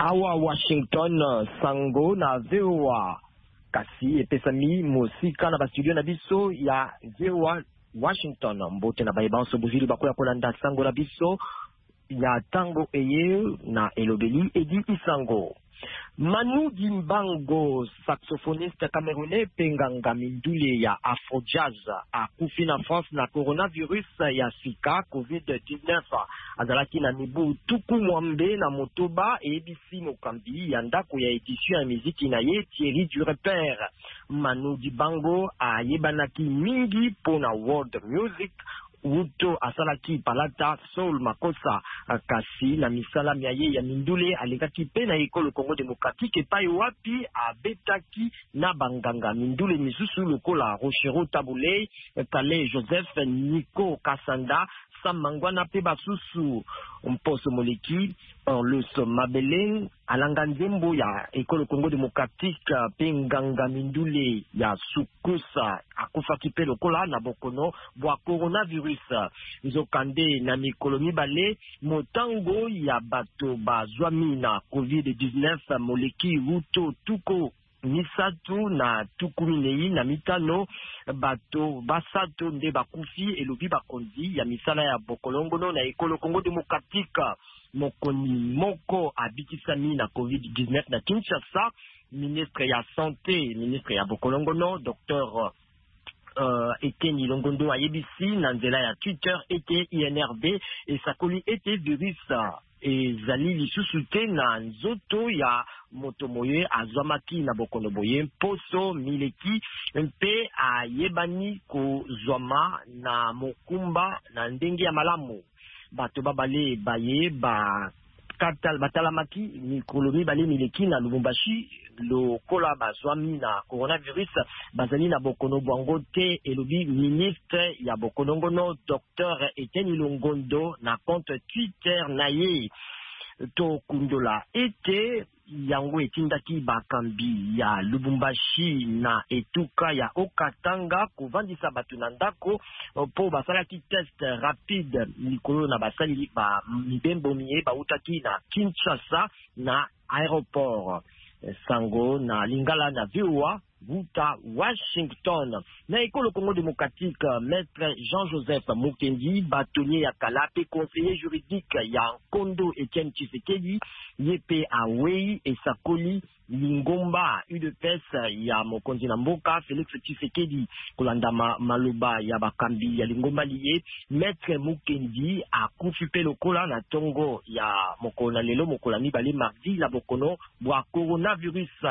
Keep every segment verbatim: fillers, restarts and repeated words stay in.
awa Washington sango na V O A kasi epesami musika na bastudio na biso ya V O A Washington mbote na baibanso buzili bakoya kolanda sango na biso ya tango eye na elobeli edi isango. Manu Dimbango, saxophoniste camerounais penganga mindule ya Afro-Jazz a kufi na France na coronavirus ya Sika covid dix-neuf azalaki na mibu tuku mwambe na motoba e ebisi mokambi ya ndako ya édition ya miziki na ye Thierry du Repère. Manu Dimbango a yebanaki mingi pona world music Wuto asalaki palata soul makosa kasi na misala miaye ya mindule alikaki pe na ekolo Congo Démocratique epai wapi abetaki na banganga mindule misusu lokola Rochero Tabulei, Kale Joseph, Nico Kasanda, Samangwana pe basusu mposo moleki le Mabeleng alanga nzembo ya ekolo Congo Démocratique pe nganga mindule ya Sukusa akufaki pe lokola na bokono bwa coronavirus nzokande na mikolo mibale motango ya bato bazwami na covid dix-neuf moleki wuto tuko misatu na tukumi nei na mitano bato basato nde bakufi elobi bakonzi ya misala ya bokolongono na ekolo Congo Démocratique. Mokoni moko abikisami na covid dix-neuf na Kinshasa, ministre ya santé, ministre ya bokolongono docteur Uh, ete Nilongondo a yebisi na nzela ya Twitter ete I N R B et sakoli ete virus e zali lisusu te na nzoto ya motomoye azwamaki na bokono boye poso mileki mpe a yebani ko zwama na mokumba na ndenge ya malamu bato babale baye ba katal batalamaki mikolo mibale mileki na Lubumbashi lokola bazwami na coronavirus bazali na bokono bwango te elobi ministre ya bokolongono docteur Etienne Longondo na compte Twitter na ye to kundola ete yango etindaki bakambi ya Lubumbashi na etuka ya Okatanga kovandisa bato na ndako po basalaki test rapide mikolo na basali ba mibembo miye bautaki na Kinshasa na aéroport sango na lingala na V O A Buta Washington na ekolo Congo Démocratique. Maître Jean-Joseph Mukendi bâtonnier ya Kalape conseiller juridique ya Kondo Etienne Tshisekedi yepe awei esakoli lingomba U D P S ya mokonzi na mboka Félix Tshisekedi kolanda ma, maloba ya bakambi ya lingomba liye. Maître Mukendi akufi pe lokola na tongo ya mokona lelo mokola mibale mardi la bokono bwa coronavirus.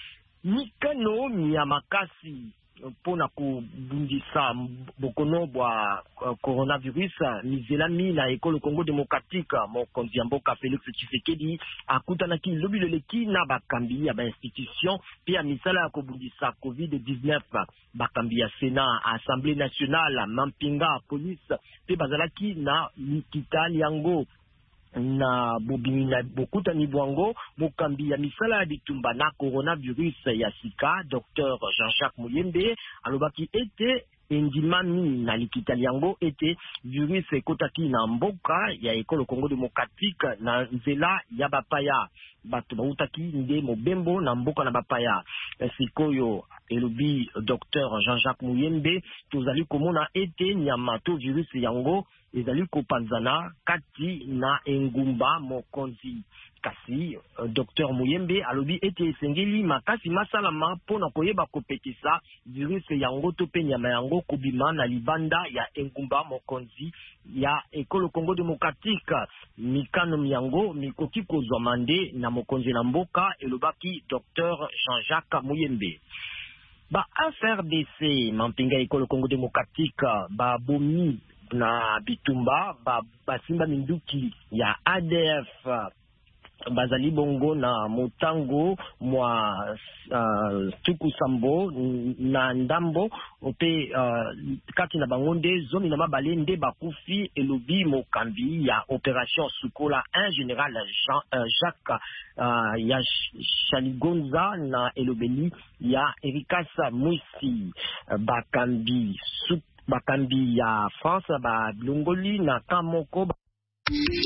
Mikano miyamakasi pona kubundisa bokono bwa coronavirus mizelami na ekolo Congo Démocratique mokonzi ya mboka Félix Tshisekedi akutanaki lobi leleki na bakambi ya ba institution pia misala ya kubundisa covid dix-neuf bakambi ya Sénat, Assemblée nationale, mampinga police pe bazalaki na mikitali yango na bobini na bokuta ni bwango mokambi ya misala ya bitumba na coronavirus ya Sika docteur Jean-Jacques Muyembe alobaki ete endimami na likitali yango ete virus ekotaki na mboka ya ekolo Congo Démocratique na nzela ya bapaya bato bautaki nde mobembo na mboka na bapaya sikoyo elobi docteur Jean-Jacques Muyembe tozali komona ete nyama to virus yango ezali kopanzana kati na engumba mokonzi kasi uh, docteur Muyembe alobi ete esengeli makasi masalama pona koyeba kopetisa virus yango to pe nyama yango kobima na libanda ya engumba mokonzi ya ekolo Congo Démocratique. Mikano miyango mikoki kozwa mande na mokonzi na mboka elobaki docteur Jean-Jacques Muyembe. Ba F R D C mampinga ekolo Congo Démocratique ba bomi na bitumba ba basimba minduki ya A D F bazali bongo na motango mwa uh, tuku sambo na ndambo pe uh, kati na bangonde zomi na mabale nde bakufi elobi mokambi ya opération Sukola un général Jean, uh, Jacques uh, ya Shaligonza na elobeli ya Erikasa Mwisi bakambi su, bakambi ya France ba Longoli na Kamoko